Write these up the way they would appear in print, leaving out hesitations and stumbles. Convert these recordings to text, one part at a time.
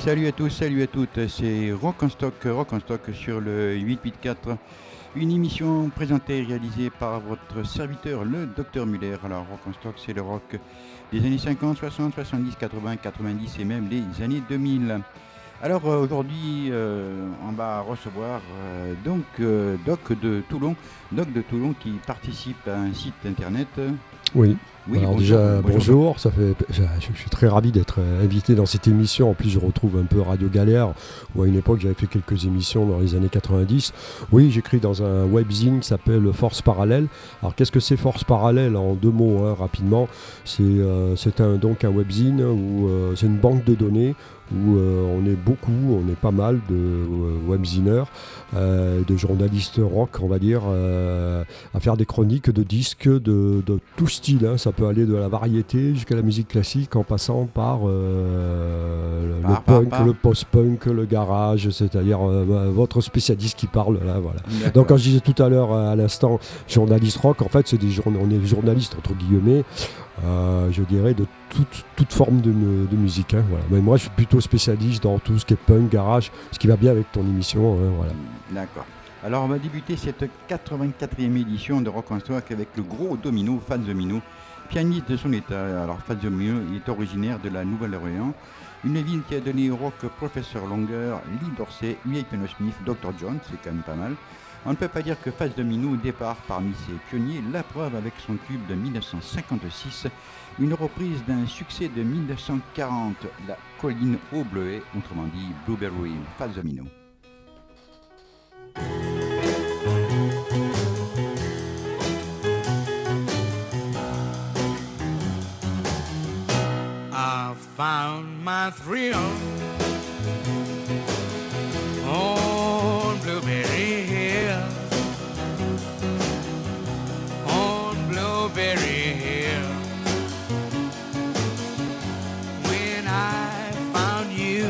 Salut à tous, salut à toutes, c'est Rock en Stock sur le 884, une émission présentée et réalisée par votre serviteur, le Dr Muller. Alors Rock en Stock, c'est le rock des années 50, 60, 70, 80, 90 et même les années 2000. Alors aujourd'hui, on va recevoir Doc de Toulon qui participe à un site internet. Oui. Oui, alors bonjour, déjà, bonjour. Je suis très ravi d'être invité dans cette émission. En plus, je retrouve un peu Radio Galère, où à une époque, j'avais fait quelques émissions dans les années 90. Oui, j'écris dans un webzine qui s'appelle Force Parallèle. Alors, qu'est-ce que c'est Force Parallèle? En deux mots, rapidement. C'est donc un webzine où c'est une banque de données où on est pas mal de webzineurs, de journalistes rock, on va dire, à faire des chroniques de disques de tout style. Ça peut aller de la variété jusqu'à la musique classique, en passant par le punk, le post-punk, le garage, c'est-à-dire votre spécialiste qui parle là, voilà. Donc quand je disais tout à l'heure, à l'instant, journaliste rock, en fait, on est journaliste entre guillemets. Je dirais de toute forme de musique. Voilà. Mais moi, je suis plutôt spécialiste dans tout ce qui est punk, garage, ce qui va bien avec ton émission. Voilà. D'accord. Alors, on va débuter cette 84e édition de Rock en Stock avec le gros Domino, Fats Domino, pianiste de son état. Alors, Fats Domino est originaire de la Nouvelle-Orléans, une ville qui a donné au rock Professor Longer, Lee Dorsey, Huey Smith, Dr. John, c'est quand même pas mal. On ne peut pas dire que Fats Domino départ parmi ses pionniers, la preuve avec son tube de 1956, une reprise d'un succès de 1940, La colline au bleuet, autrement dit Blueberry Hill, Fats Domino. I found my thrill on Blueberry Hill, on Blueberry Hill. When I found you,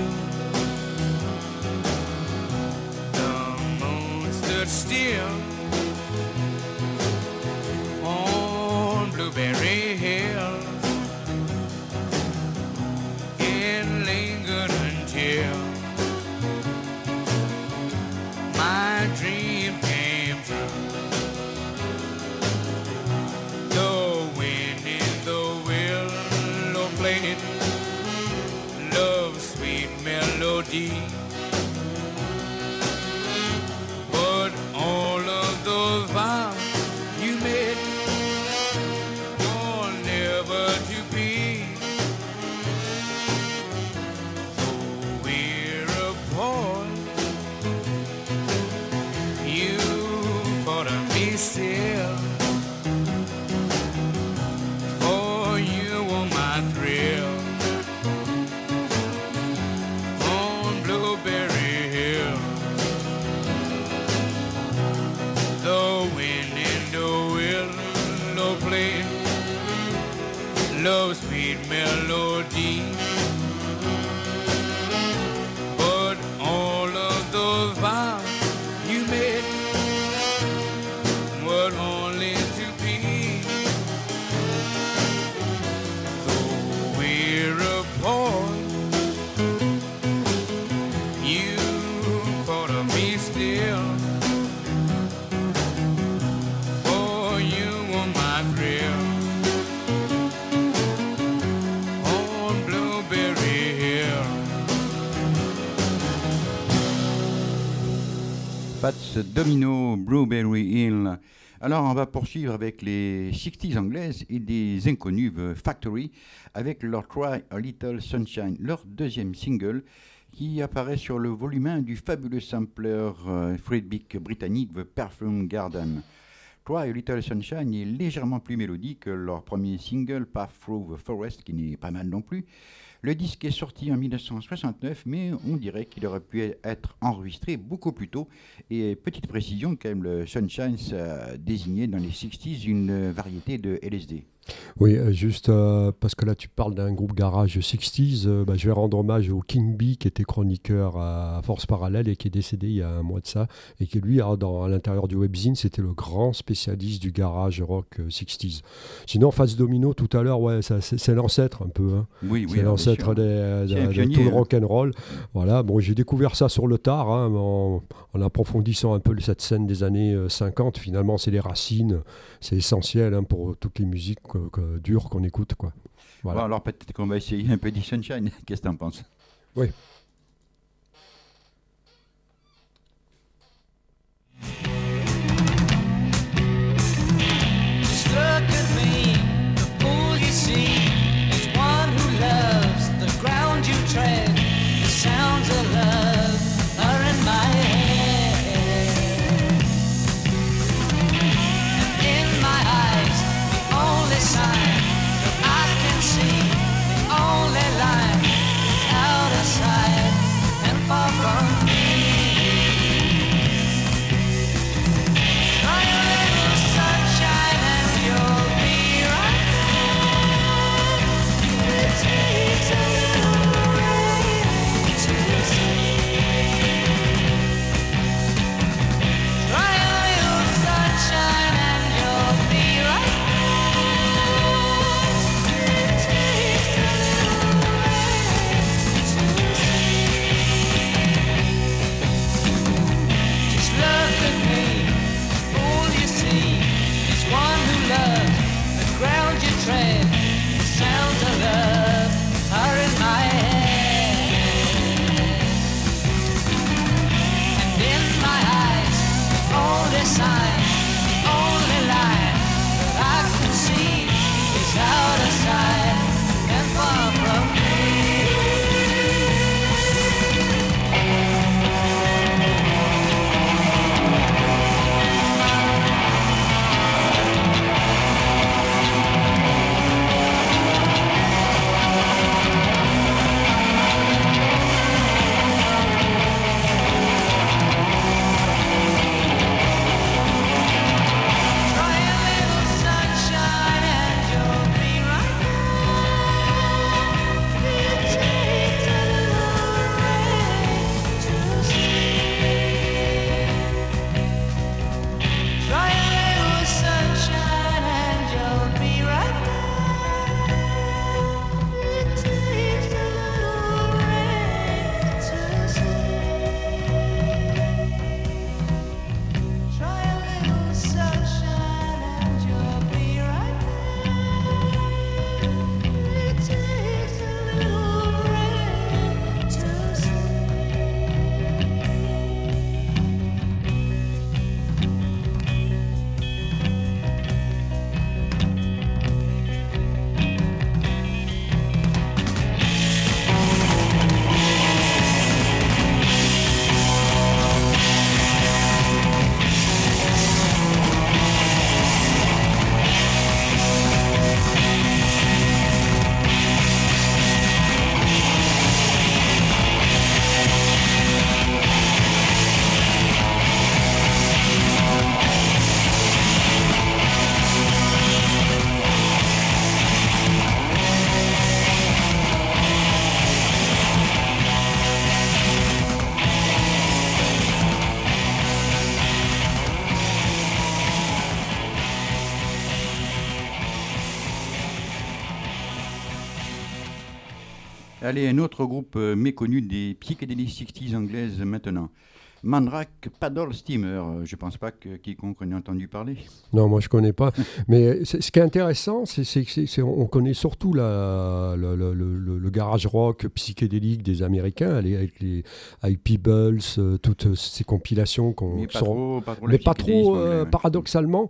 the moon stood still on Blueberry Hill. Lingered until my dream came true. The wind in the willow played love's sweet melody, but all of those vows you made were never to be. Still, for you were my thrill on Blueberry Hill. The wind in the willow played love's sweet melody, but all of those vows you made were only to be. Though we're apart, you thought of me still, for you were my thrill on Blueberry Hill. Fats Domino, Blueberry Hill. Alors on va poursuivre avec les 60s anglaises et des inconnus The Factory avec leur Try a Little Sunshine, leur deuxième single qui apparaît sur le volume 1 du fabuleux sampler Friedrich britannique The Perfume Garden. Try a Little Sunshine est légèrement plus mélodique que leur premier single Path Through the Forest qui n'est pas mal non plus. Le disque est sorti en 1969, mais on dirait qu'il aurait pu être enregistré beaucoup plus tôt. Et petite précision, quand même, le Sunshine, ça désignait dans les 60s une variété de LSD. Oui, juste parce que là tu parles d'un groupe garage 60s, je vais rendre hommage au King Bee qui était chroniqueur à Force Parallèle et qui est décédé il y a un mois de ça, et qui lui, à l'intérieur du webzine, c'était le grand spécialiste du garage rock 60s. Sinon, Face Domino tout à l'heure, ouais, c'est l'ancêtre un peu, hein. Oui, C'est alors, bien l'ancêtre sûr. C'est un de pionnier, tout le hein. rock and roll. Voilà, bon, j'ai découvert ça sur le tard, hein, en approfondissant un peu cette scène des années 50. Finalement, c'est les racines, c'est essentiel, hein, pour toutes les musiques dures qu'on écoute, quoi. Bon, Voilà. alors peut-être qu'on va essayer un peu de Sunshine. Qu'est-ce que t'en penses? Oui. Just look at me, the fool you see is one who loves the ground you tread. The sounds of love are in my head, and in my eyes, the only sign that I can see, the only line is out of sight and far from me. Try a little sunshine and you'll be right there. It takes a little rain to see. Try a little sunshine and you'll be right there. It takes a little rain to see. Just look at me. All you see is one who loves the ground you tread. The sounds of love are in my head, and in my eyes, the only sign, the only line that I can see is out of sight and far from me. Try a little sunshine and you'll be right there. It takes a little rain to see. Try a little sunshine and you'll be right there. It takes a little rain to see. Try a little sunshine and you'll be right there. It takes a little rain to see. Allez, un autre groupe méconnu des psychédéliques 60s anglaises maintenant. Mandrake Paddle Steamer. Je pense pas que quiconque en ait entendu parler. Non, moi je connais pas. Mais ce qui est intéressant, on connaît surtout le garage rock psychédélique des Américains, avec Peebles, toutes ces compilations Mais pas trop, pas trop. mais le pas psychédélisme trop, anglais, ouais. paradoxalement,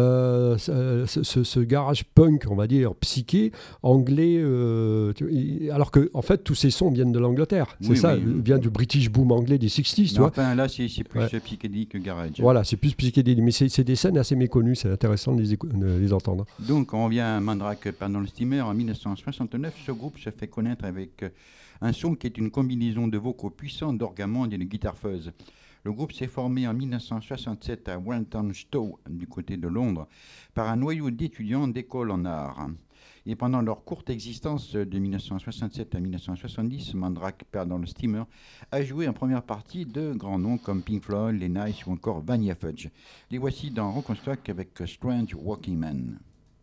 ce garage punk, on va dire, psyché, anglais, alors que en fait tous ces sons viennent de l'Angleterre. C'est Oui, ça, oui. vient du British Boom anglais des 60s, tu Mais vois. enfin, là, c'est plus Ouais. psychédélique que garage. Voilà, c'est plus psychédélique, mais c'est des scènes assez méconnues, c'est intéressant de les entendre. Donc, on revient à Mandrake Paddle Steamer. En 1969, ce groupe se fait connaître avec un son qui est une combinaison de vocaux puissants, d'orgamonde et de guitare fuzz. Le groupe s'est formé en 1967 à Walthamstow, du côté de Londres, par un noyau d'étudiants d'école en art. Et pendant leur courte existence de 1967 à 1970, Mandrake Paddle Steamer a joué en première partie de grands noms comme Pink Floyd, les Nice ou encore Vanilla Fudge. Les voici dans Rock on Stock avec Strange Walking Man.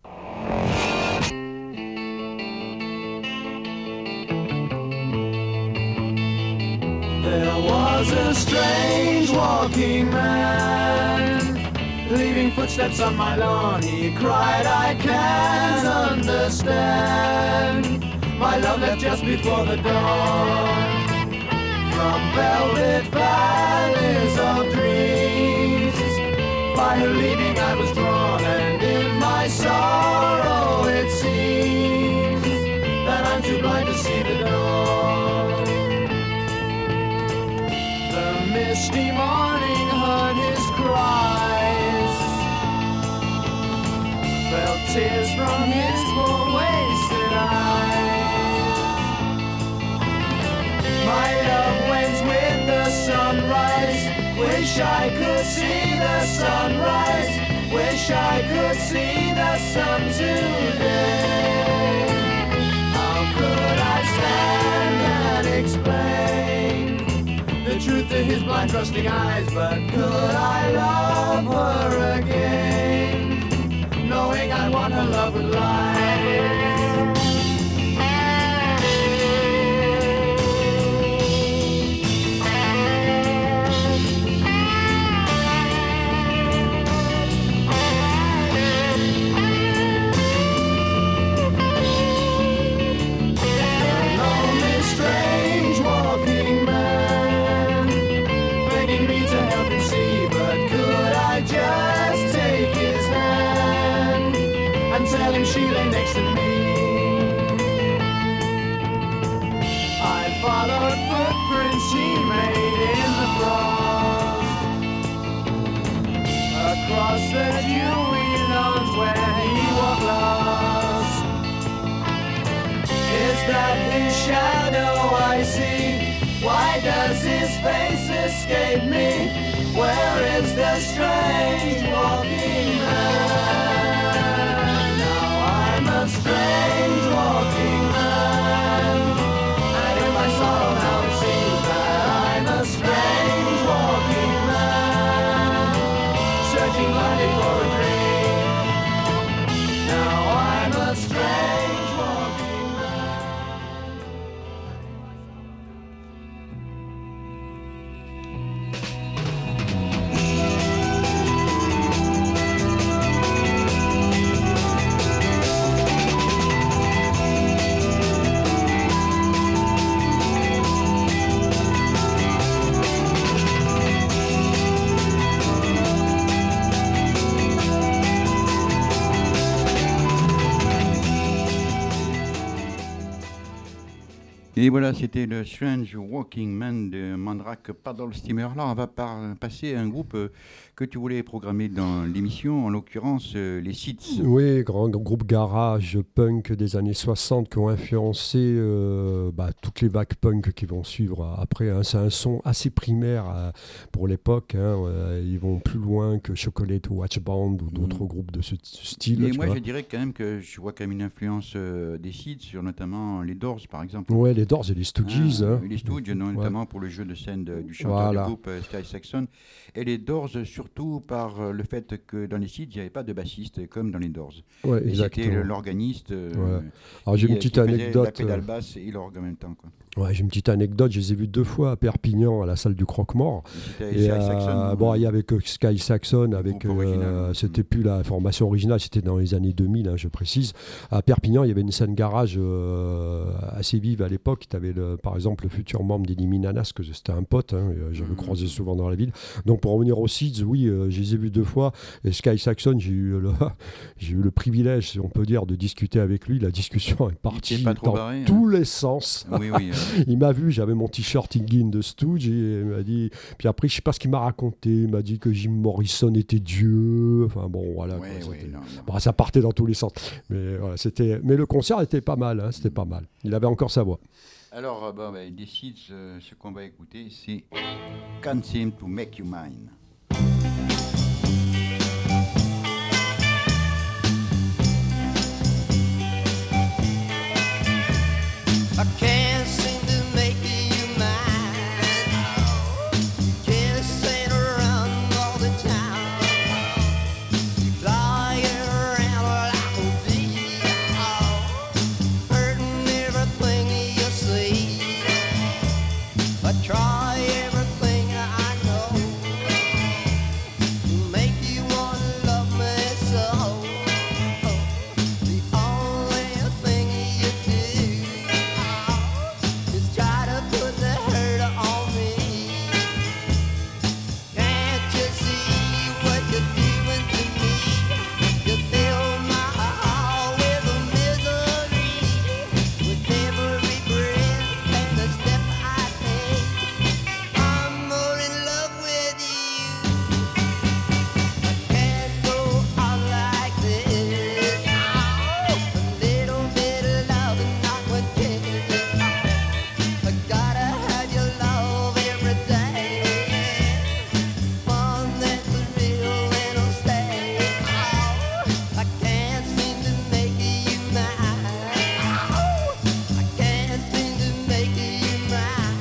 There was a strange walking man, leaving footsteps on my lawn. He cried, I can't understand. My love left just before the dawn, from velvet valleys of dreams. By her leading I was drawn, and in my sorrow it seems that I'm too blind to see the dawn. The misty morning heard his cries, felt tears from his poor wasted eyes. My love went with the sunrise. Wish I could see the sunrise. Wish I could see the sun today. How could I stand and explain the truth to his blind trusting eyes? But could I love her again, knowing I want her love with life? She lay next to me. I followed footprints he made in the frost, across the dewy lawns where he walked lost. Is that his shadow I see? Why does his face escape me? Where is the strange walking man? A strange walking man, and in my sorrow now it seems that I'm a strange walking man, searching blindly for a dream. Now I'm a strange walking man. Et voilà, c'était le Strange Walking Man de Mandrake Paddle Steamer. Là, on va passer à un groupe que tu voulais programmer dans l'émission, en l'occurrence les Seeds. Oui, grand groupe garage punk des années 60 qui ont influencé toutes les vagues punk qui vont suivre après. Hein. C'est un son assez primaire pour l'époque. Hein. Ils vont plus loin que Chocolate Watch Band ou d'autres groupes de ce style. Et moi, je dirais quand même que je vois quand même une influence des Seeds sur notamment les Doors, par exemple. Ouais, les Doors et les Stooges. Les Stooges, notamment pour le jeu de scène du chanteur du groupe Sky Saxon. Et les Doors, surtout par le fait que dans les Seeds, il n'y avait pas de bassiste comme dans les Doors. Ouais, c'était l'organiste Alors, j'ai une petite anecdote. La pédale basse et l'orgue en même temps. Quoi. Ouais, j'ai une petite anecdote. Je les ai vus 2 fois à Perpignan, à la salle du Croque-Mort. Il y avait que Sky Saxon. C'était plus la formation originale, c'était dans les années 2000, hein, je précise. À Perpignan, il y avait une scène garage assez vive à l'époque. Tu avais par exemple le futur membre d'Eliminanas, que c'était un pote, hein, je le croisais souvent dans la ville. Donc pour revenir aux Seeds, oui, je les ai vus 2 fois. Et Sky Saxon, j'ai eu le privilège, si on peut dire, de discuter avec lui. La discussion est partie dans tous les sens. Oui, Il m'a vu, j'avais mon t-shirt Iggy and the Stooges, et il m'a dit. Puis après, je sais pas ce qu'il m'a raconté. Il m'a dit que Jim Morrison était Dieu. Enfin bon, voilà. Ça partait dans tous les sens. Mais voilà, mais le concert était pas mal. Hein, c'était pas mal. Il avait encore sa voix. Alors, des Seeds, ce qu'on va écouter, c'est Can't Seem to Make You Mine. I can't seem to make you mine. Kissing around all the time. Flying around like a bee. Hurting everything you see. I try everything I know to make you want to love me so. The only thing you do is try to put the hurt on me. Can't you see what you're doing to me? You fill my heart with misery. With every breath and a step I take, I'm more in love with you. I can't go on like this. A little bit of love and not one kiss. I gotta have your love every day. One that's real and will stay. I can't seem to make you mine. I can't seem to make you mine.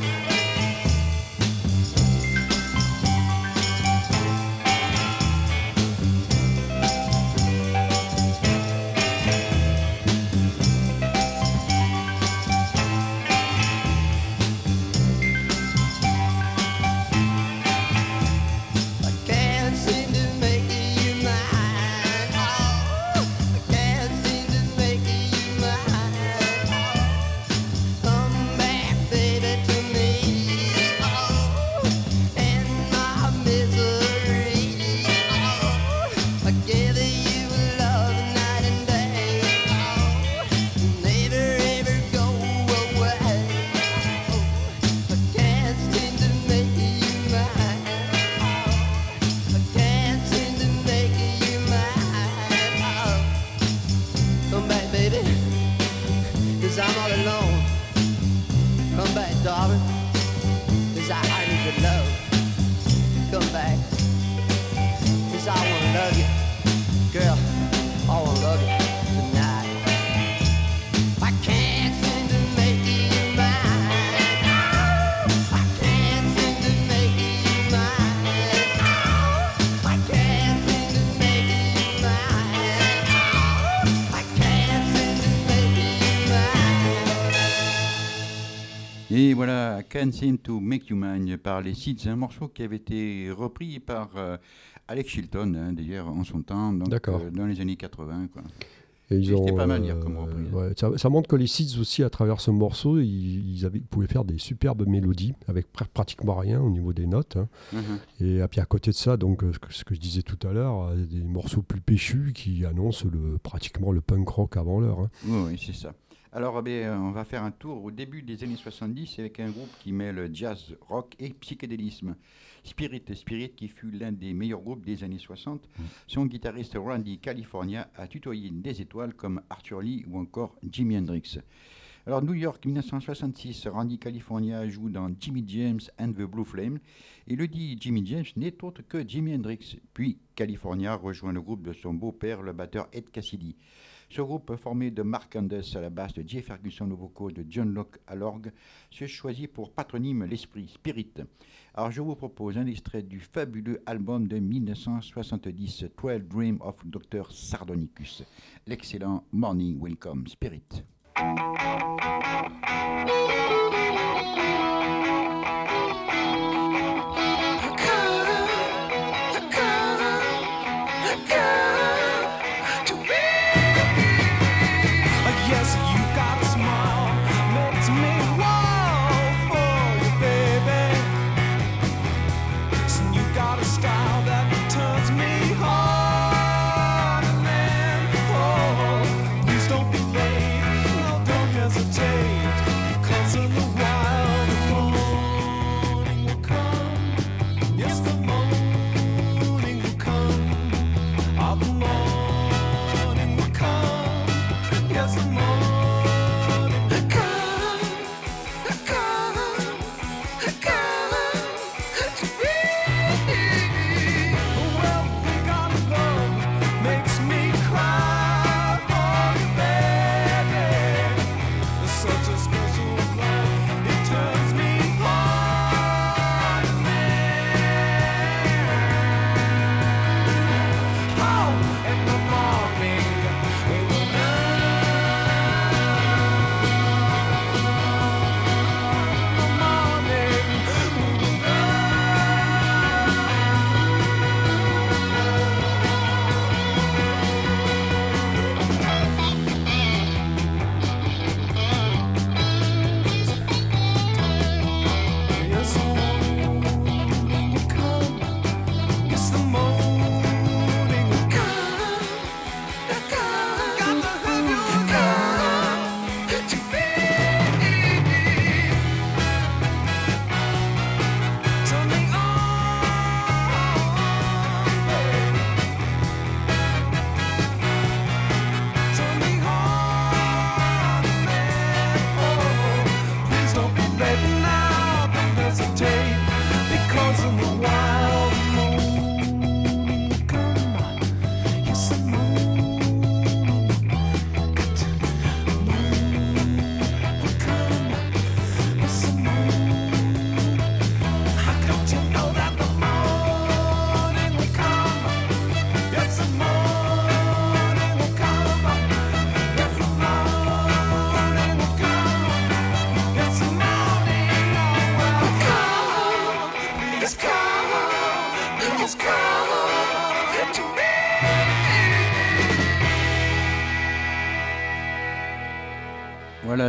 I can't seem to make you mine. I can't seem to make you mine. Come back, baby, to me. And my misery. I give you love night and day. Never ever go away. I can't seem to make you mine. I can't seem to make you mine. Come back, baby, 'cause I'm all alone. Come back, darling, 'cause I need your love. Come back, 'cause I wanna love you. Girl, I wanna love you tonight. I can't seem to make you mine. I can't seem to make you mine. I can't seem to make you mine. I can't seem to make you mine. Et voilà, Can't Seem to Make You Mine par les Seeds, un morceau qui avait été repris par Alex Chilton, d'ailleurs, en son temps, donc, D'accord. dans les années 80. Quoi. Et ils C'était ont, pas mal, dire, comme reprise. ouais, ça montre que les Seeds aussi, à travers ce morceau, ils pouvaient faire des superbes mélodies avec pratiquement rien au niveau des notes. Hein. Et puis à côté de ça, donc ce que je disais tout à l'heure, des morceaux plus péchus qui annoncent pratiquement le punk rock avant l'heure. Hein. Oui, c'est ça. Alors, on va faire un tour au début des années 70 avec un groupe qui mêle jazz, rock et psychédélisme. Spirit qui fut l'un des meilleurs groupes des années 60. Son guitariste Randy California a tutoyé des étoiles comme Arthur Lee ou encore Jimi Hendrix. Alors, New York, 1966, Randy California joue dans Jimmy James and the Blue Flame. Et le dit Jimmy James n'est autre que Jimi Hendrix. Puis, California rejoint le groupe de son beau-père, le batteur Ed Cassidy. Ce groupe, formé de Mark Andes à la basse, de Jay Ferguson aux vocaux, de John Locke à l'orgue, se choisit pour patronyme l'esprit Spirit. Alors je vous propose un extrait du fabuleux album de 1970, 12 Dreams of Dr. Sardonicus, l'excellent Morning Will Come Spirit. Yes, you got a smile, makes me wild for you, baby. So you got a style that turns me on, and then, oh, please don't be late, no, don't hesitate.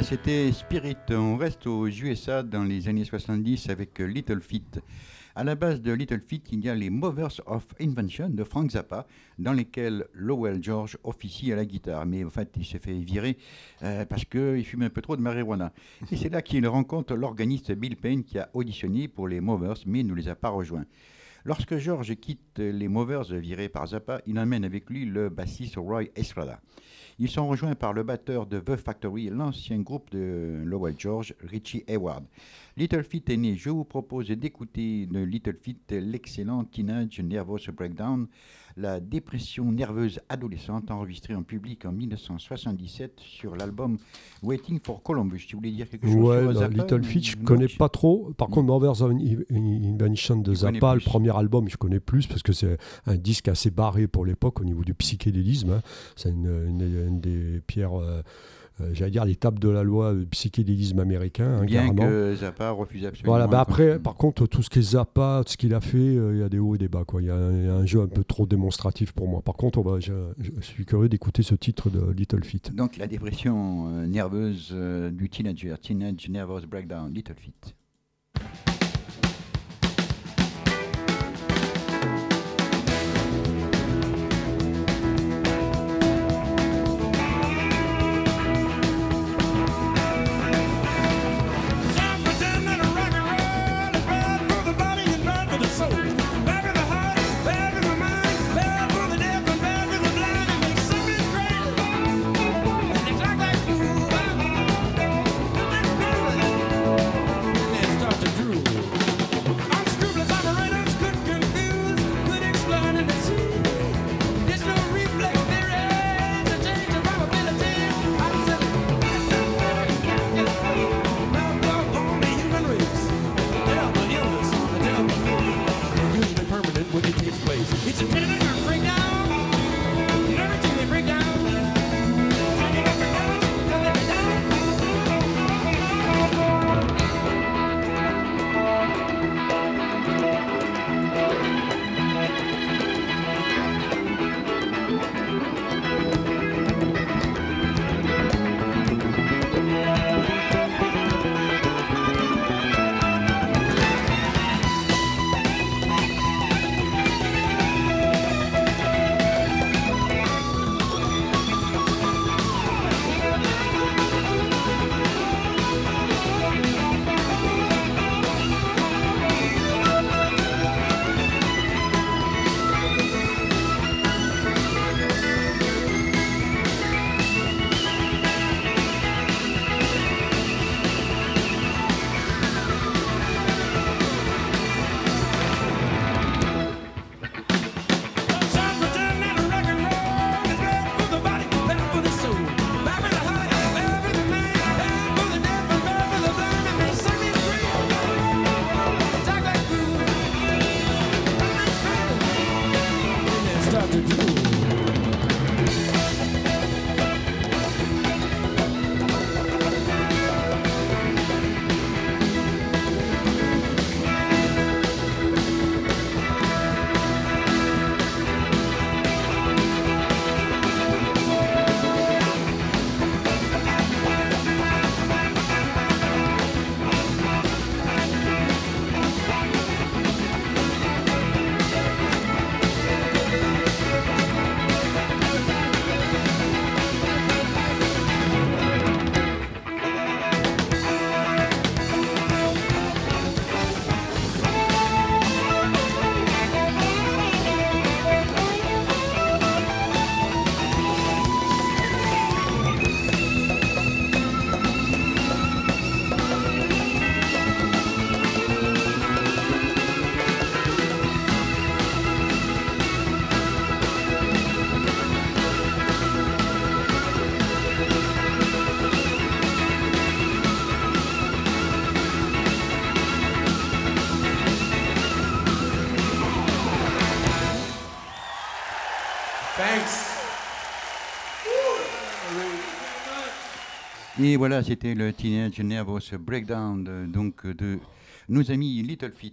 Voilà, c'était Spirit. On reste aux USA dans les années 70 avec Little Feat. À la base de Little Feat, il y a les Mothers of Invention de Frank Zappa, dans lesquels Lowell George officie à la guitare. Mais en fait, il s'est fait virer parce qu'il fume un peu trop de marijuana. Et c'est là qu'il rencontre l'organiste Bill Payne qui a auditionné pour les Mothers, mais ne les a pas rejoints. Lorsque George quitte les Mothers virés par Zappa, il emmène avec lui le bassiste Roy Estrada. Ils sont rejoints par le batteur de The Factory, l'ancien groupe de Lowell George, Richie Hayward. Little Feat est né. Je vous propose d'écouter de Little Feat l'excellent Teenage Nervous Breakdown, la dépression nerveuse adolescente enregistrée en public en 1977 sur l'album Waiting for Columbus. Tu voulais dire quelque chose sur Zappa? Little Feat, je ne connais pas trop. Par contre, Mothers of Invention de Zappa, le premier album, je connais plus parce que c'est un disque assez barré pour l'époque au niveau du psychédélisme. Hein. C'est une des pierres... j'allais dire l'étape de la loi du psychédélisme américain. Hein, bien carrément. que Zappa refuse absolument. Voilà, après, par contre, tout ce qui est Zappa, ce qu'il a fait, il y a des hauts et des bas. Quoi. Il y a un jeu un peu trop démonstratif pour moi. Par contre, je suis curieux d'écouter ce titre de Little Feat. Donc la dépression nerveuse du teenager, Teenage Nervous Breakdown, Little Feat. Et voilà, c'était le Teenage Nervous Breakdown de nos amis Little Feat.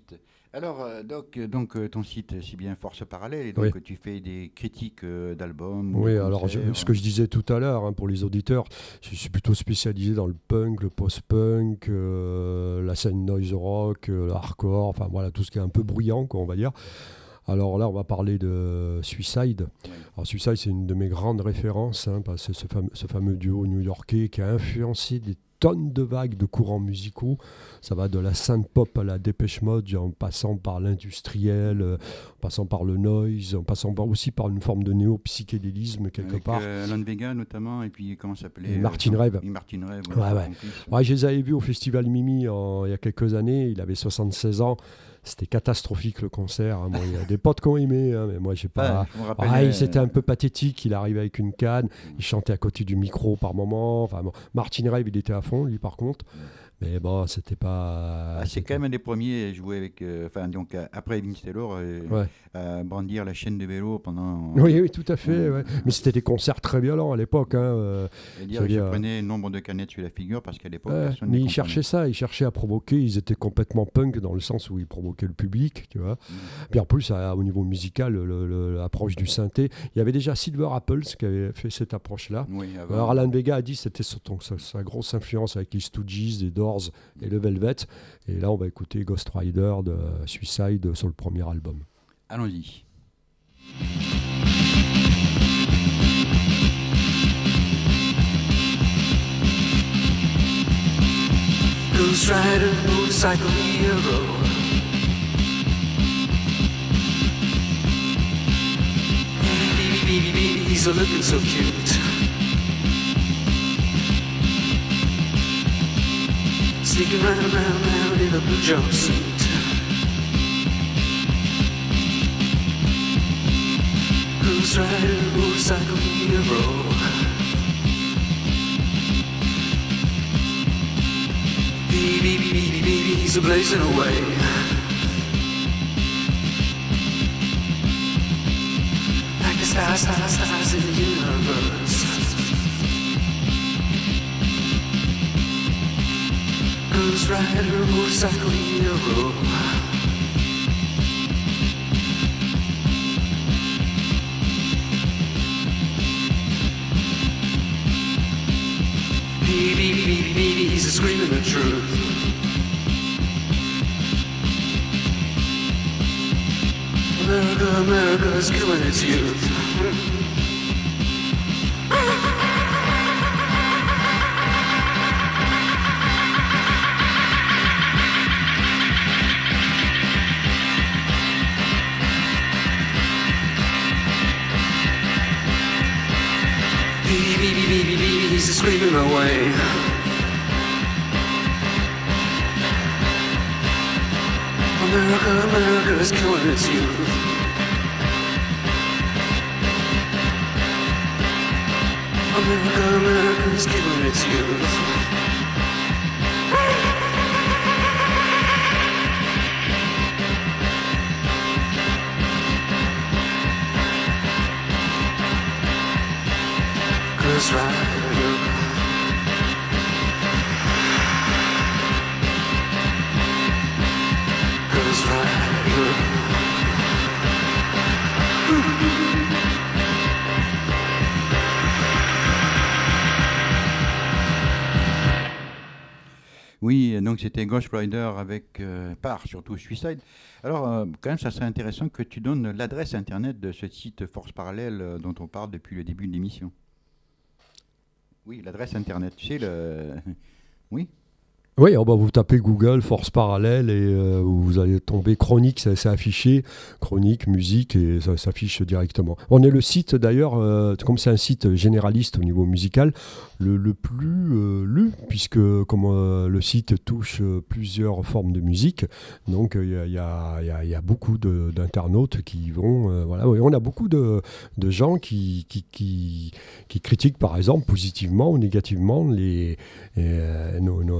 Alors, Doc, donc ton site, c'est bien Force Parallèle, et donc Oui. tu fais des critiques d'albums. Oui, de alors concerts. ce que je disais tout à l'heure, hein, pour les auditeurs, je suis plutôt spécialisé dans le punk, le post-punk, la scène noise rock, le hardcore, enfin voilà, tout ce qui est un peu bruyant, quoi, on va dire. Alors là, on va parler de Suicide. Ouais. Alors Suicide, c'est une de mes grandes références, hein, parce que ce fameux duo new-yorkais qui a influencé des tonnes de vagues de courants musicaux. Ça va de la synth pop à la Dépêche Mode, en passant par l'industriel, en passant par le noise, en passant aussi par une forme de néo-psychédélisme quelque Avec part. Alan Vega notamment, et puis comment ça s'appelait Et Martin Rev. Et Martin Rev. Ouais. Ouais, je les avais vus au Festival Mimi il y a quelques années. Il avait 76 ans. C'était catastrophique le concert, hein. Bon, il y a des potes qui ont aimé, hein, mais moi j'ai pas. Je me rappelle, C'était un peu pathétique. Il arrivait avec une canne, il chantait à côté du micro par moment. Enfin, bon, Martin Rev, il était à fond, lui par contre. Mais bon, c'était pas. c'est quand même un des premiers à jouer avec. Donc après Vince Taylor, Ouais. à brandir la chaîne de vélo pendant. Oui, tout à fait. Ouais. Mais c'était des concerts très violents à l'époque. Hein. C'est-à-dire qu'il se prenait nombre de canettes sur la figure parce qu'à l'époque, personne Mais ne ils cherchaient ça, ils cherchaient à provoquer, ils étaient complètement punk dans le sens où ils provoquaient le public, tu vois. Puis en plus, au niveau musical, l'approche du synthé, il y avait déjà Silver Apples qui avait fait cette approche-là. Oui, avant. Alors Alan Vega a dit que c'était sa grosse influence avec les Stooges, les Doors et le Velvet. Et là, on va écouter Ghost Rider de Suicide sur le premier album. Allons-y. Ghost Rider, motorcycle hero. Baby, he's a looking so cute. Sneaking round in a blue jumpsuit. Ghost Rider, motorcycle hero. Baby, he's a blazing away. Like the stars in the universe. Ghost Rider, motorcycle hero. Baby, he's a screaming the truth. America's killing its youth. Baby, he's screaming away. America's killing its youth. America's killing its youth. Ghost Rider. Ghost Rider. Oui, donc c'était Ghost Rider avec surtout Suicide. Alors, quand même, ça serait intéressant que tu donnes l'adresse internet de ce site Force Parallèle dont on parle depuis le début de l'émission. Oui, l'adresse internet, tu sais, Oui. Oui, vous tapez Google, Force Parallèle, et vous allez tomber Chronique, c'est affiché, Chronique, musique, et ça s'affiche directement. On est le site d'ailleurs, comme c'est un site généraliste au niveau musical, le plus lu, puisque comme le site touche plusieurs formes de musique, donc il y a beaucoup d'internautes qui y vont. Voilà. Oui, on a beaucoup de gens qui critiquent par exemple positivement ou négativement nos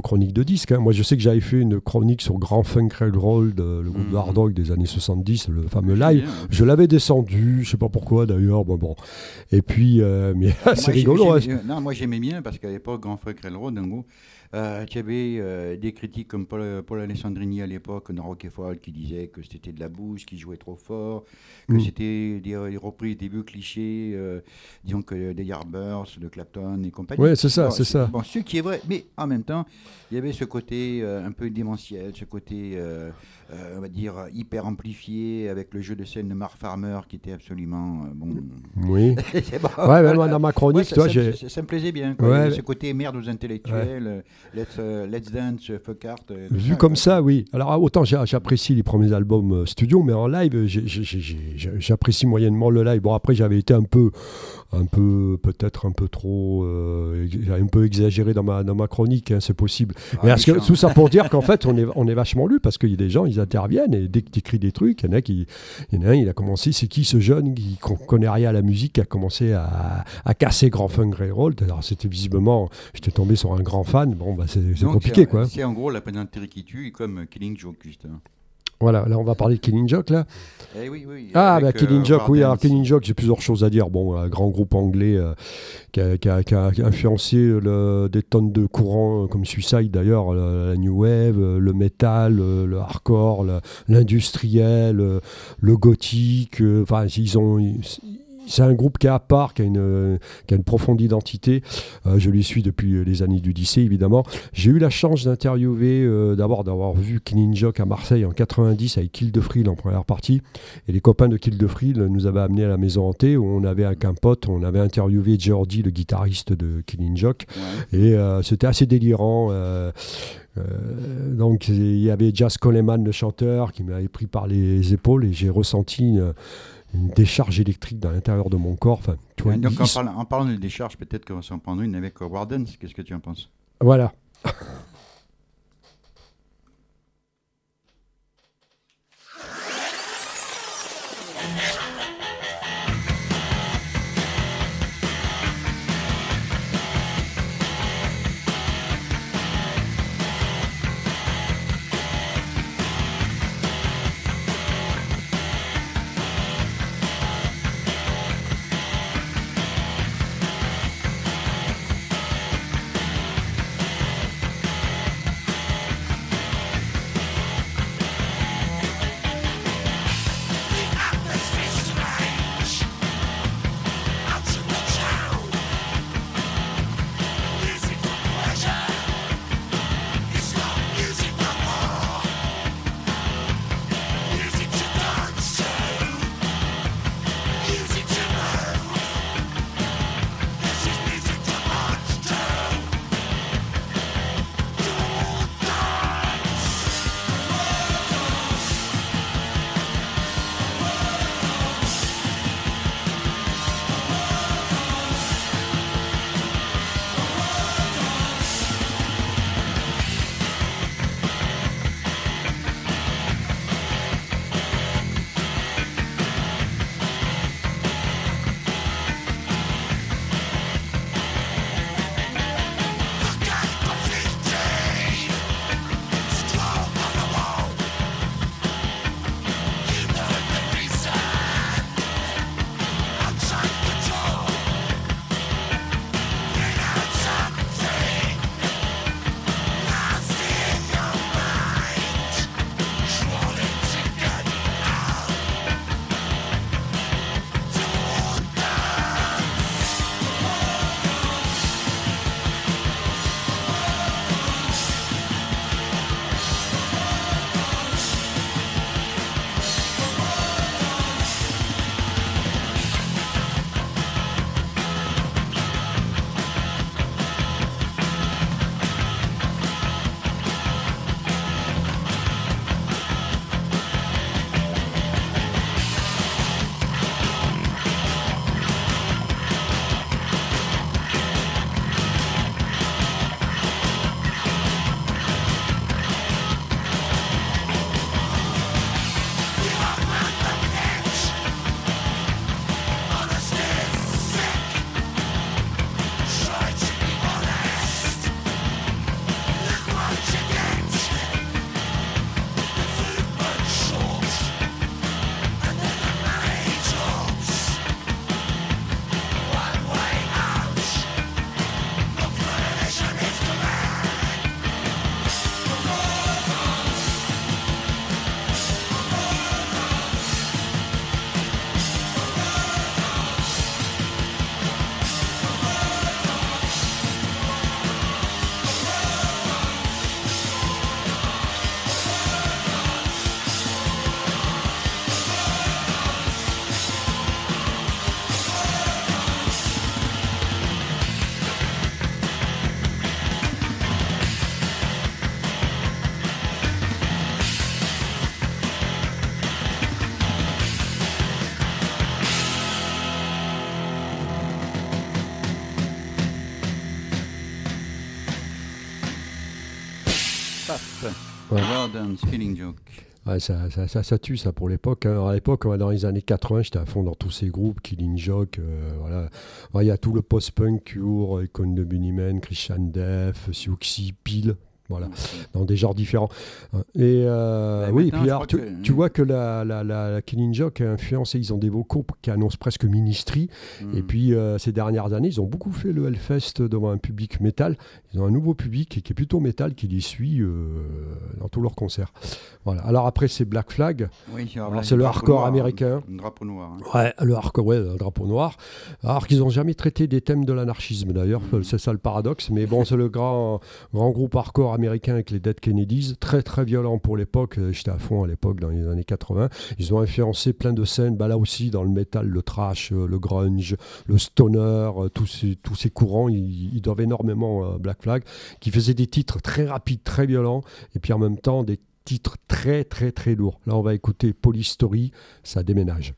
chroniques de disques. Hein. Moi, je sais que j'avais fait une chronique sur Grand Funk Railroad, le groupe de hard rock des années 70, le fameux live. Je l'avais descendu, je sais pas pourquoi d'ailleurs. Bon. Et puis, mais c'est rigolo. Non, moi j'aimais bien parce qu'à l'époque, Grand Funk Railroad, en gros, tu avais des critiques comme Paul Alessandrini à l'époque, dans Rock & Folk, qui disaient que c'était de la bouse, qu'ils jouaient trop fort, que c'était des reprises des vieux clichés, disons que des Yardbirds, de Clapton et compagnie. Oui, c'est ça, c'est ça. Bon, ce qui est vrai, mais en même temps, il y avait ce côté un peu démentiel, ce côté, on va dire, hyper amplifié, avec le jeu de scène de Mark Farmer qui était absolument bon. Oui. C'est bon. Ouais, même dans ma chronique, Ouais, ça me plaisait bien. Quoi. Ouais. Ce côté merde aux intellectuels, let's Dance, Fuck Art. Vu comme ça, oui. Alors autant j'apprécie les premiers albums studio, mais en live, j'apprécie moyennement le live. Bon, après, j'avais été peut-être un peu trop, j'avais un peu exagéré dans ma chronique, hein, c'est possible. Mais tout ça pour dire qu'en fait, on est vachement lu parce qu'il y a des gens, ils interviennent et dès que tu écris des trucs, il y en a un, il a commencé, c'est qui ce jeune qui connaît rien à la musique, qui a commencé à casser Grand Funk Railroad. Alors c'était visiblement, j'étais tombé sur un grand fan. Bon, bah, c'est compliqué, quoi. C'est en gros la pénalité qui tue, comme Killing Joke, justement. Voilà, là on va parler de Killing Joke, là. Eh oui. Killing Joke, oui. Alors Killing Joke, j'ai plusieurs choses à dire. Bon, un grand groupe anglais qui a influencé des tonnes de courants comme Suicide d'ailleurs, la New Wave, le metal, le hardcore, l'industriel, le gothique. Enfin, c'est un groupe qui est à part, qui a une profonde identité. Je les suis depuis les années du lycée, évidemment. J'ai eu la chance d'interviewer, d'avoir vu Killing Joke à Marseille en 90 avec Kill the Frill en première partie. Et les copains de Kill the Frill nous avaient amenés à la maison hantée où on avait avec un pote, on avait interviewé Jordi, le guitariste de Killing Joke. Ouais. Et c'était assez délirant. Donc il y avait Jazz Coleman, le chanteur, qui m'avait pris par les épaules et j'ai ressenti une décharge électrique dans l'intérieur de mon corps. Enfin, tu vois, donc en parlant de décharge, peut-être qu'on va s'en prendre une avec Warden. Qu'est-ce que tu en penses? Voilà. Paf. Ouais. Gordon's Killing Joke. Ouais, ça tue ça pour l'époque. Hein. À l'époque, dans les années 80, j'étais à fond dans tous ces groupes, Killing Joke, voilà. Ouais, il y a tout le post-punk, Cure, Icon de Bunnymen, Christian Death, Siouxsie, Peel. Voilà, dans des genres différents. Et oui, et puis alors, tu vois que la Killing Joke a influencé, ils ont des vocaux qui annoncent presque Ministry. Et puis, ces dernières années, ils ont beaucoup fait le Hellfest devant un public métal. Ils ont un nouveau public qui est plutôt métal, qui les suit dans tous leurs concerts. Voilà. Alors après, c'est Black Flag. Oui, alors, c'est le hardcore noir, américain. Un drapeau noir. Hein. Ouais, le hardcore, ouais, un drapeau noir. Alors qu'ils n'ont jamais traité des thèmes de l'anarchisme, d'ailleurs. C'est ça le paradoxe. Mais bon, c'est le grand groupe hardcore américain avec les Dead Kennedys. Très, très violent pour l'époque. J'étais à fond à l'époque, dans les années 80. Ils ont influencé plein de scènes. Là aussi, dans le métal, le thrash, le grunge, le stoner, tous ces courants, ils doivent énormément à Black Flag, qui faisait des titres très rapides, très violents. Et puis en même temps, des titre très très très lourd. Là on va écouter Police Story, ça déménage.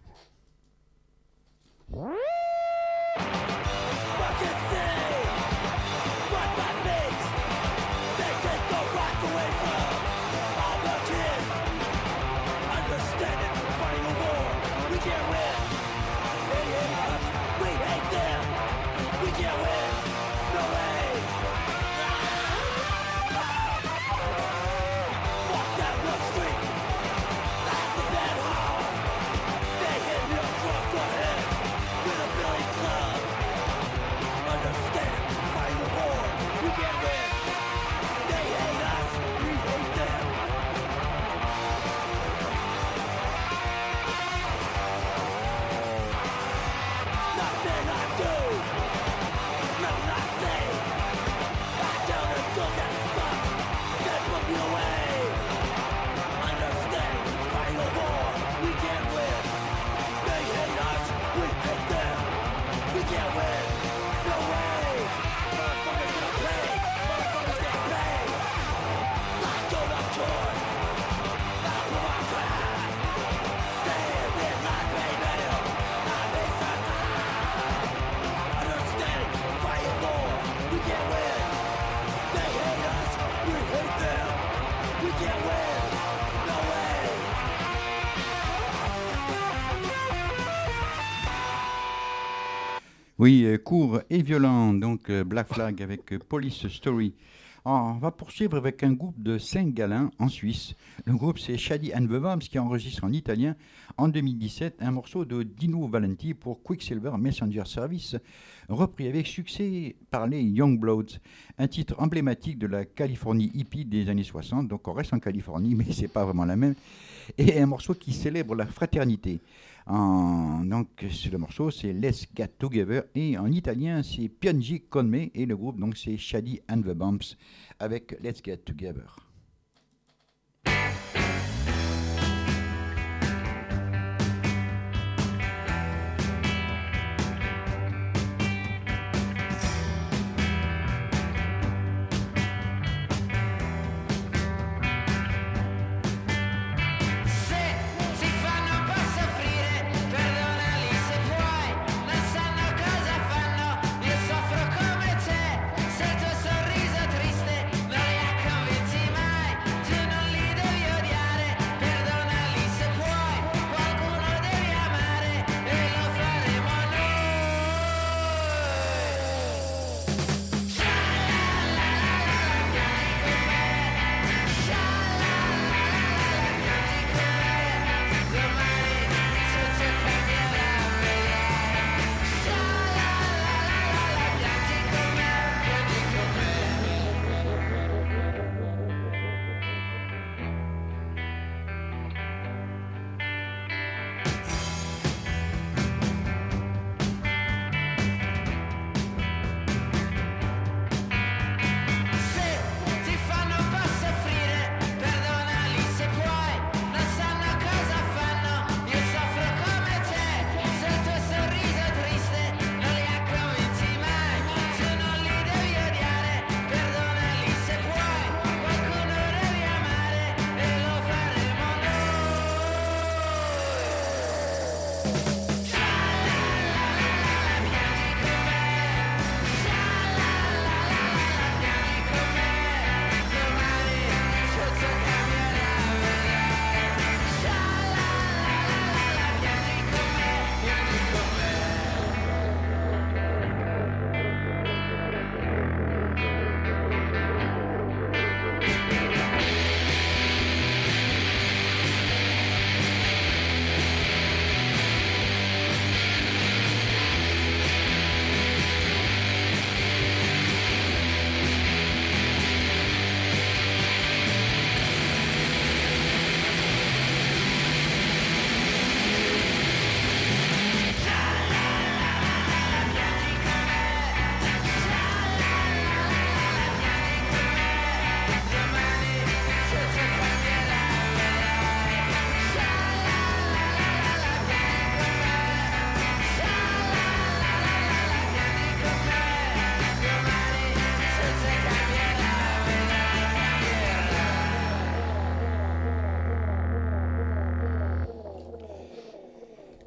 Oui, court et violent, donc Black Flag avec Police Story. On va poursuivre avec un groupe de Saint-Gallen en Suisse. Le groupe c'est Shady and the Bombs qui enregistre en italien en 2017 un morceau de Dino Valenti pour Quicksilver Messenger Service, repris avec succès par les Youngbloods, un titre emblématique de la Californie hippie des années 60, donc on reste en Californie mais c'est pas vraiment la même, et un morceau qui célèbre la fraternité. Donc le morceau c'est Let's Get Together et en italien c'est Piangi con me et le groupe donc c'est Shady and the Bombs avec Let's Get Together. Sorriso triste non li ha convinti mai.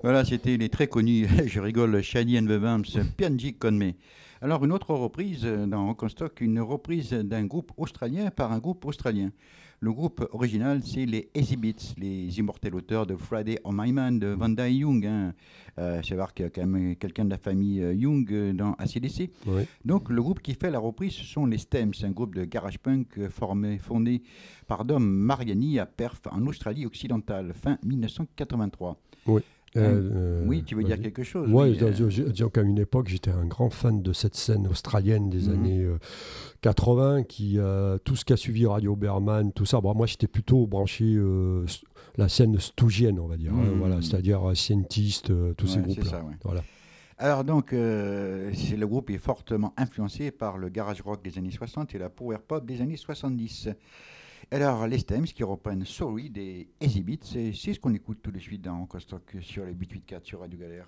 Voilà, c'était les très connus, je rigole, Shady and the Vamps, Pianji Conme. Alors, une autre reprise dans Rock and Stock, une reprise d'un groupe australien par un groupe australien. Le groupe original, c'est les Exhibits, les immortels auteurs de Friday on My Man, de Vanda Young. Hein. Savoir qu'il y a quand même quelqu'un de la famille Young dans AC/DC. Oui. Donc, le groupe qui fait la reprise, ce sont les Stems, un groupe de garage punk fondé par Dom Mariani à Perth, en Australie occidentale, fin 1983. Oui. Oui, tu veux dire quelque chose? Oui, Oui, disons qu'à une époque, j'étais un grand fan de cette scène australienne des années 80, tout ce qui a suivi Radio Berman, tout ça. Bon, moi, j'étais plutôt branché la scène stougienne, on va dire. Hein, voilà, c'est-à-dire Scientist, tous ces Ouais, groupes-là. c'est ça, ouais. Voilà. Alors donc, le groupe est fortement influencé par le garage rock des années 60 et la power pop des années 70. Alors, les Stems qui reprennent Sorry des Exhibits, c'est ce qu'on écoute tout de suite dans Rock and Stock sur les 884 sur Radio Galère.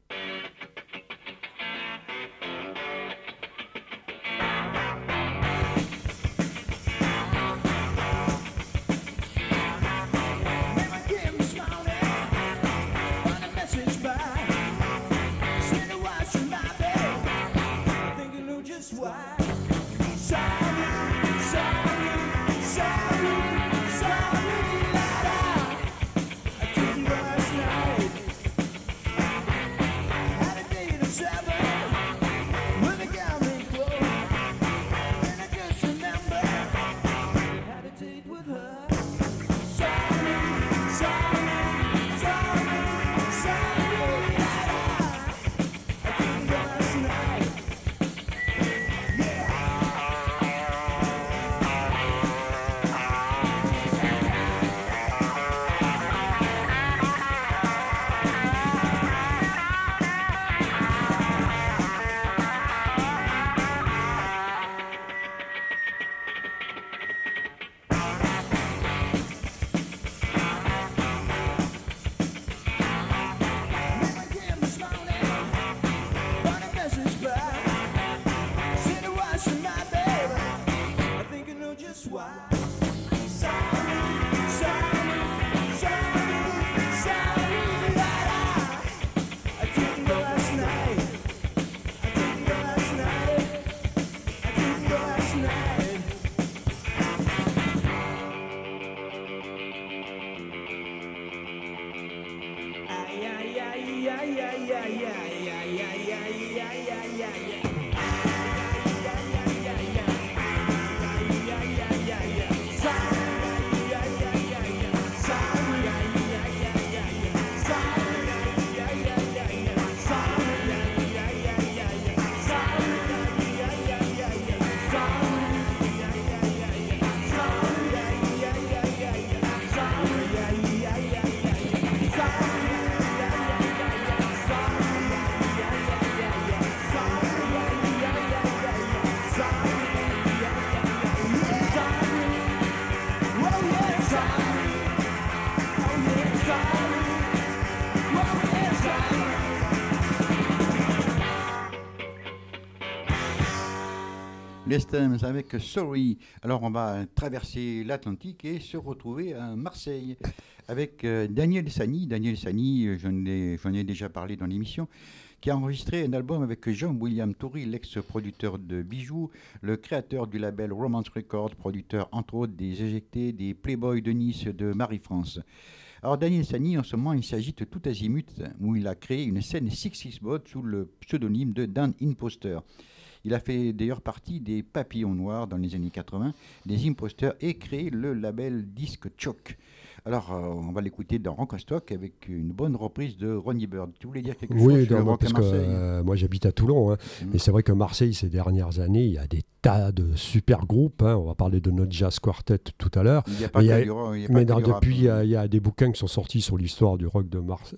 Les Stems avec Sorry. Alors on va traverser l'Atlantique et se retrouver à Marseille avec Daniel Sani. Daniel Sani, j'en ai déjà parlé dans l'émission, qui a enregistré un album avec Jean-William Toury, l'ex-producteur de Bijoux, le créateur du label Romance Records, producteur entre autres des Éjectés, des Playboy de Nice, de Marie-France. Alors Daniel Sani, en ce moment, il s'agite tout azimut, où il a créé une scène 6-6 Bot sous le pseudonyme de Dan Imposter. Il a fait d'ailleurs partie des Papillons Noirs dans les années 80, des Imposteurs, et créé le label Disque Choc. Alors, on va l'écouter dans Rock and Stock avec une bonne reprise de Ronnie Bird. Tu voulais dire quelque chose sur le rock à Marseille? Moi j'habite à Toulon, hein, mais c'est vrai que Marseille, ces dernières années, il y a des tas de super groupes. Hein. On va parler de notre jazz quartet tout à l'heure. Il n'y a pas que du rock. Mais depuis, il y a des bouquins qui sont sortis sur l'histoire du rock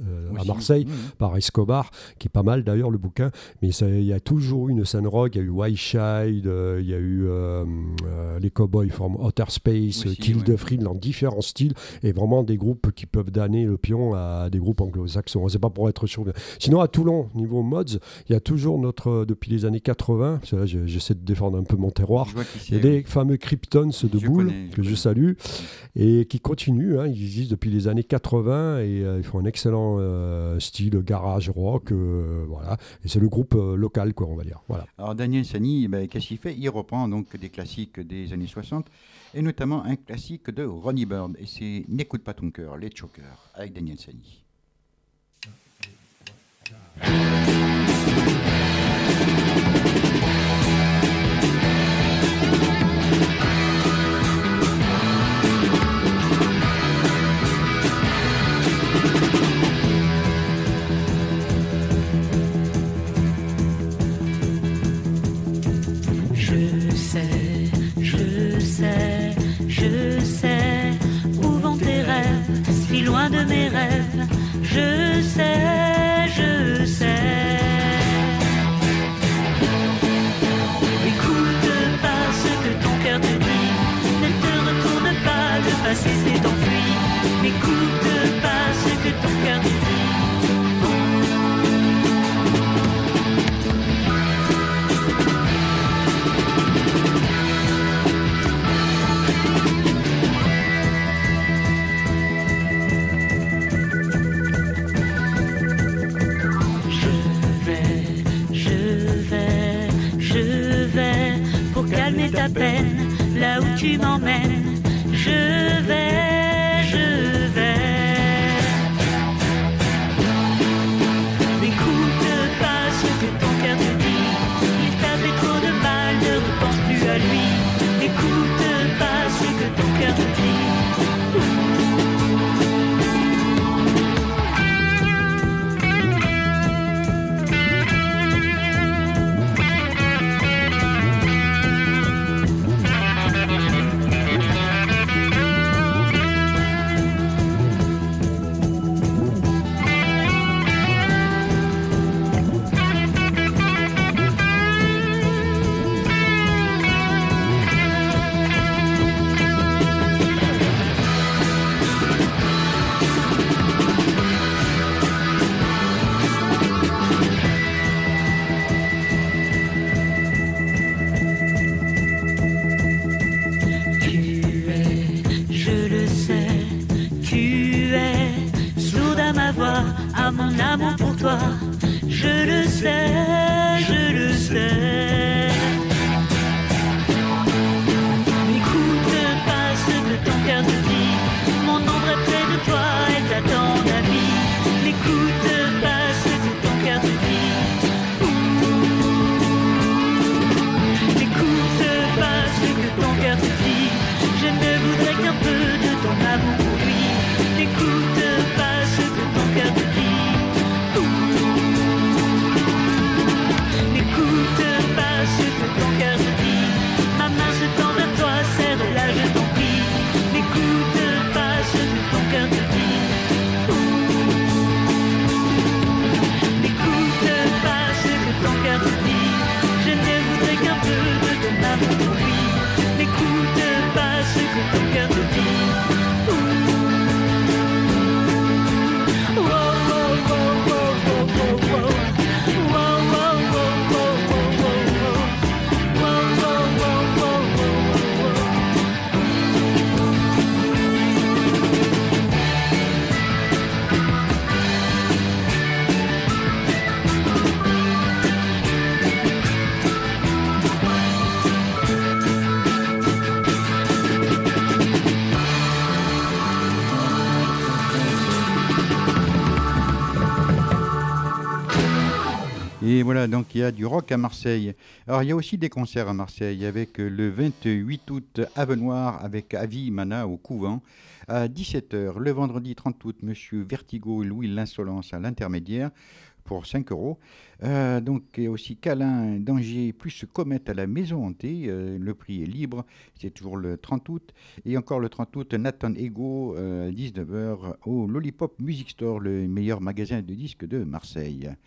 à Marseille, par Escobar, qui est pas mal d'ailleurs le bouquin. Mais il y a toujours eu une scène rock. Il y a eu White Child, il y a eu les Cowboys from Outer Space, Kill the Thrill, dans différents styles, et vraiment des groupes qui peuvent donner le pion à des groupes anglo-saxons. C'est pas pour être chaud. Sinon, à Toulon, niveau mods, il y a toujours depuis les années 80, parce que là j'essaie de défendre un peu peu mon terroir. Je vois qui c'est, Et les fameux Kryptons de Je Boule, connais, je que je connais. salue, et qui continuent. Ils existent depuis les années 80 et ils font un excellent style garage rock. Voilà. Et c'est le groupe local, quoi, on va dire. Voilà. Alors Daniel Sani, qu'est-ce qu'il fait? Il reprend donc des classiques des années 60 et notamment un classique de Ronnie Bird. Et c'est N'écoute pas ton cœur, les Chokers, avec Daniel Sani. Je sais où vont tes rêves, si loin de mes rêves. Je sais, je sais. Écoute pas ce que ton cœur te dit, ne te retourne pas, le passé s'est enfui. N'écoute pas ce que ton cœur te dit. Calmer ta peine, là où tu m'emmènes, je vais, je vais. N'écoute pas ce que ton cœur te dit, il t'a fait trop de mal, ne repense plus à lui. N'écoute pas ce que ton cœur te dit. À mon amour pour toi, je le sais, je le sais. N'écoute pas ce que ton cœur te dit, mon ombre est près de toi, elle t'attend ami. N'écoute pas ce que ton cœur te dit. N'écoute pas ce que ton cœur te dit, je ne voudrais qu'un peu de ton amour pour lui. N'écoute pas ce que ton cœur te dit. N'écoute pas ce que ton cœur te dit. Ma main se tend vers toi, serre-la, je t'en prie. N'écoute pas ce que ton cœur te dit. N'écoute pas ce que ton cœur te dit. Je ne voudrais qu'un peu de ton amour pour lui. N'écoute pas ce que ton cœur te dit. Et voilà, donc il y a du rock à Marseille. Alors il y a aussi des concerts à Marseille avec le 28 août Avenoir avec Avi Mana au Couvent. À 17h, le vendredi 30 août, Monsieur Vertigo et Louis l'Insolence à l'Intermédiaire pour 5 euros. Donc il y a aussi Câlin d'Angers plus Comète à la Maison Hantée. Le prix est libre, c'est toujours le 30 août. Et encore le 30 août, Nathan Ego, 19h au Lollipop Music Store, le meilleur magasin de disques de Marseille.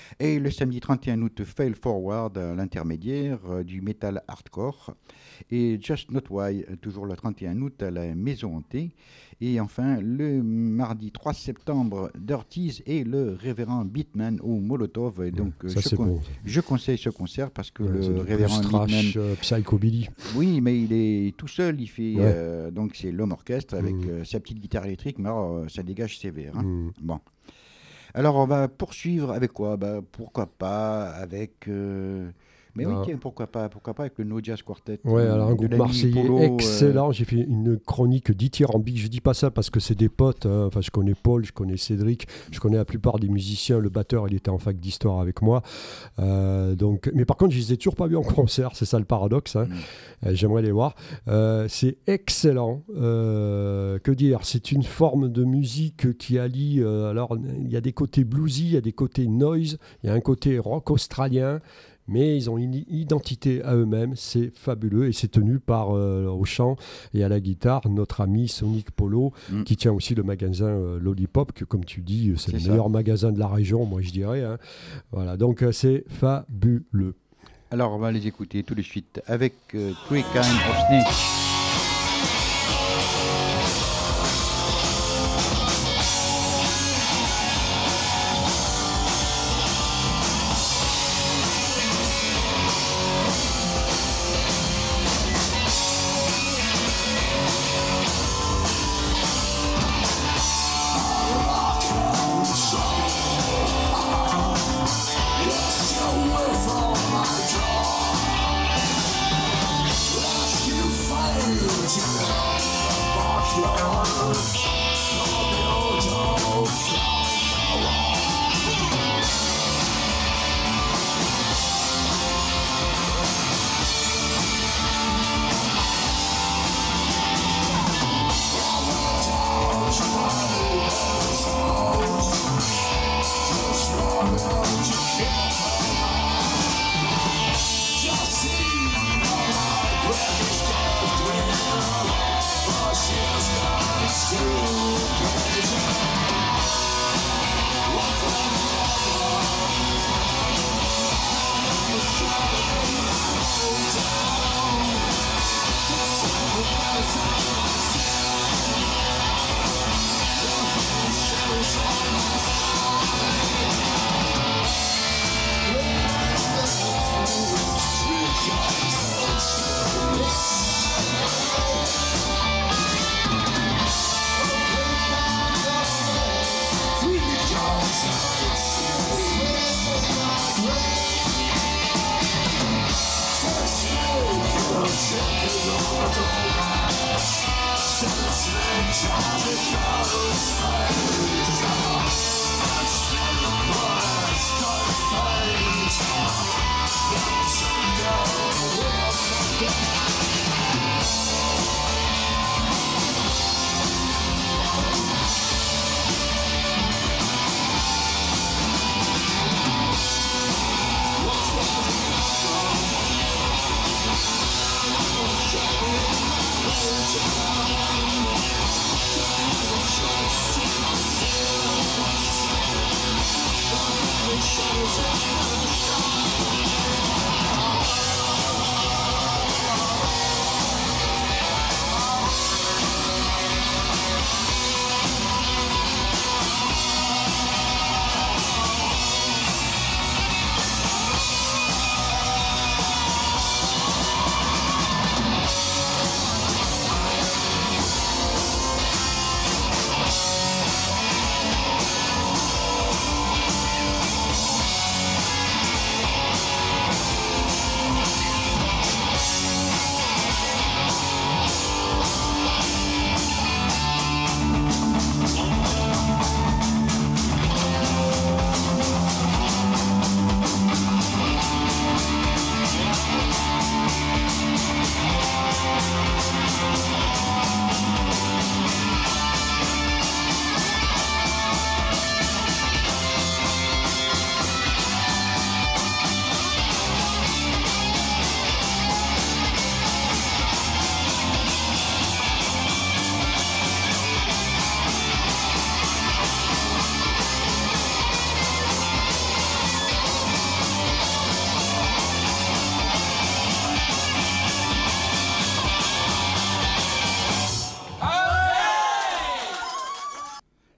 Et le samedi 31 août, Fail Forward, l'intermédiaire du metal hardcore. Et Just Not Why, toujours le 31 août, à la Maison Hantée. Et enfin, le mardi 3 septembre, Dirties et le révérend Beatman au Molotov. Et donc, Ça, c'est bon. je conseille ce concert parce que C'est le du révérend plus Beatman... trash, psychobilly. Oui, mais il est tout seul, il fait... Ouais. donc c'est l'homme orchestre avec sa petite guitare électrique, mais alors, ça dégage sévère. Hein. Bon. Alors, on va poursuivre avec quoi? Pourquoi pas avec... Mais oui, tiens, pourquoi pas avec le No Jazz Quartet. Ouais, alors un de groupe l'ami marseillais Polo, excellent. J'ai fait une chronique dithyrambique. Je dis pas ça parce que c'est des potes. Hein. Enfin, je connais Paul, je connais Cédric, je connais la plupart des musiciens. Le batteur, il était en fac d'histoire avec moi. Mais par contre, je les ai toujours pas vus en concert. C'est ça le paradoxe. Hein. J'aimerais les voir. C'est excellent. Que dire? C'est une forme de musique qui allie. Alors, il y a des côtés bluesy, il y a des côtés noise, il y a un côté rock australien. Mais ils ont une identité à eux-mêmes, c'est fabuleux et c'est tenu par au chant et à la guitare notre ami Sonic Polo qui tient aussi le magasin Lollipop que comme tu dis c'est le meilleur magasin de la région, moi je dirais. Hein. Voilà, donc c'est fabuleux. Alors on va les écouter tout de suite avec Three Kind of Snakes.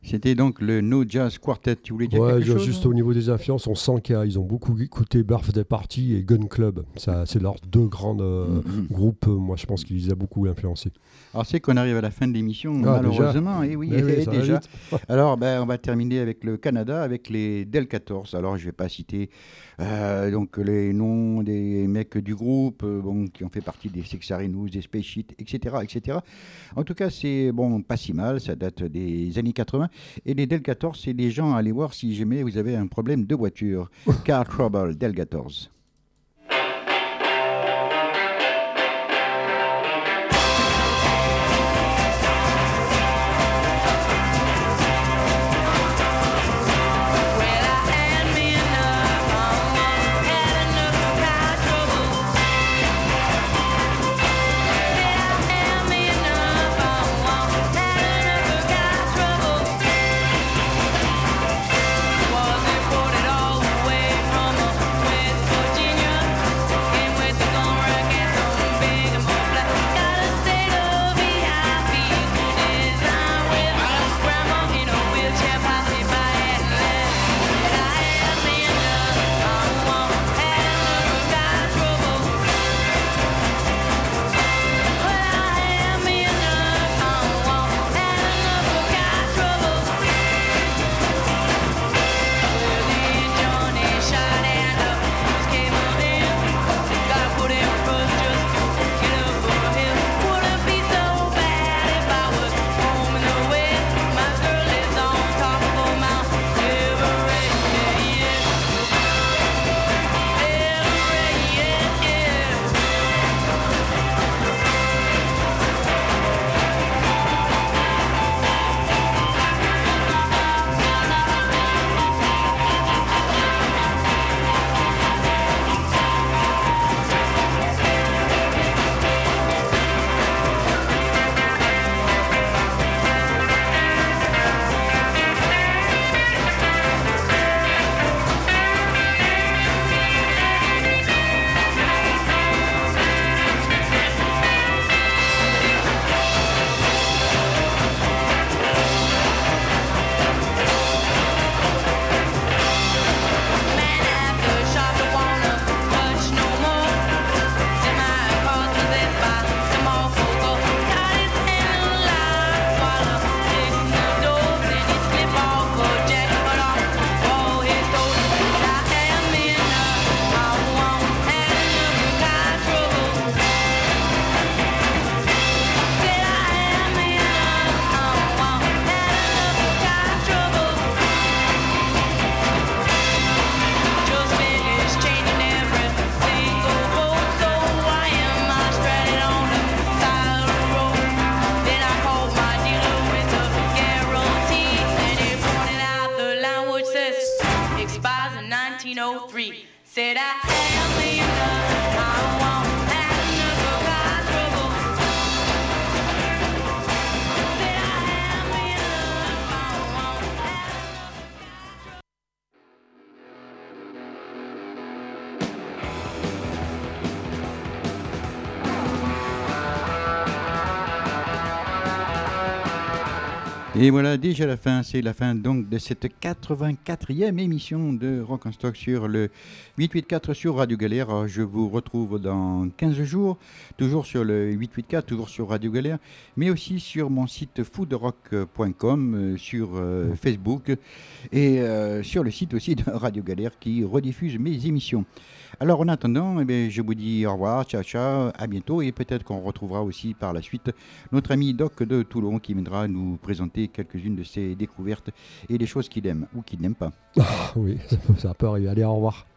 C'était donc le No Jazz Quartet. Tu voulais dire Ouais, quelque chose? juste au niveau des influences, on sent qu'ils ont beaucoup écouté Birthday Party et Gun Club. Ça, c'est leurs deux grands groupes. Moi, je pense qu'ils les ont beaucoup influencés. Alors, c'est qu'on arrive à la fin de l'émission, Ah, malheureusement. Et oui, Mais oui, ça va déjà. vite. Alors, on va terminer avec le Canada, avec les Del 14. Alors, je ne vais pas citer donc les noms des mecs du groupe qui ont fait partie des Sexarinous, des Space Shit, etc., etc. En tout cas, c'est pas si mal. Ça date des années 80. Et les Del 14, c'est des gens à aller voir si jamais vous avez un problème de voiture. Car Trouble, Del 14. Said I am in love, I won't have another car trouble. Said I am in love, I won't have another. Et voilà, déjà la fin, c'est la fin donc de cette 84e émission de Rock en Stock sur le 884 sur Radio Galère. Alors, je vous retrouve dans 15 jours, toujours sur le 884, toujours sur Radio Galère, mais aussi sur mon site foodrock.com, sur Facebook et sur le site aussi de Radio Galère qui rediffuse mes émissions. Alors en attendant, je vous dis au revoir, ciao ciao, à bientôt et peut-être qu'on retrouvera aussi par la suite notre ami Doc de Toulon qui viendra nous présenter quelques-unes de ses découvertes et des choses qu'il aime ou qu'il n'aime pas. Oui, ça peut arriver. Allez, au revoir.